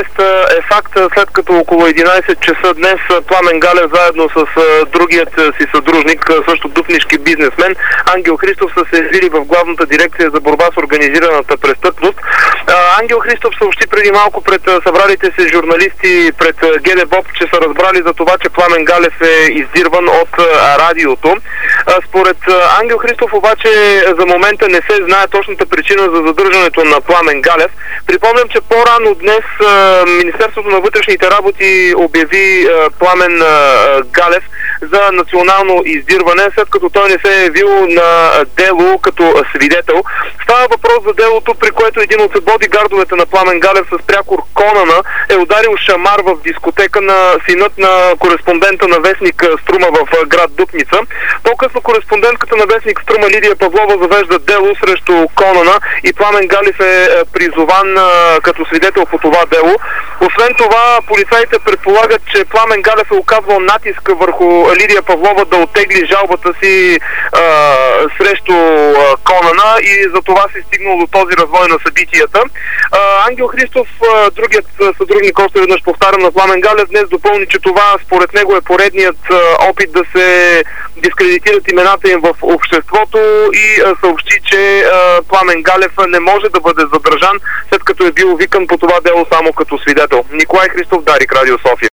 ареста е факт, след като около 11 часа днес Пламен Галев заедно с другият си съдружник, също дупнишки бизнесмен, Ангел Христов, са се явили в главната дирекция за борба с организираната престъпност. Ангел Христов съобщи преди малко пред събралите се журналисти пред ГДБОП, че са разбрали за това, че Пламен Галев е издирван от радиото. Според Ангел Христов обаче за момента не се знае точната причина за задържането на Пламен Галев. Припомням, че по-рано днес Министерството на вътрешните работи обяви Пламен Галев за национално издирване, след като той не се е явил на дело като свидетел. Става въпрос за делото, при което един от бодигардовете на Пламен Галев с прякор Конана е ударил шамар в дискотека на синът на кореспондента на вестник Струма в град Дупница. По-късно кореспондентката на вестник Струма Лидия Павлова завежда дело срещу Конана и Пламен Галев е призован като свидетел по това дело. Освен това, полицаите предполагат, че Пламен Галев е оказвал натиск върху Лидия Павлова да оттегли жалбата си срещу Конана и за това се стигнало до този развой на събитията. Ангел Христов, другият съдружник, още веднъж повтарям, на Пламен Галев, днес допълни, че това според него е поредният опит да се дискредитират имената им в обществото и съобщи, че Пламен Галев не може да бъде задържан, след като е бил викан по това дело само като свидетел. Николай Христов, Дарик, Радио София.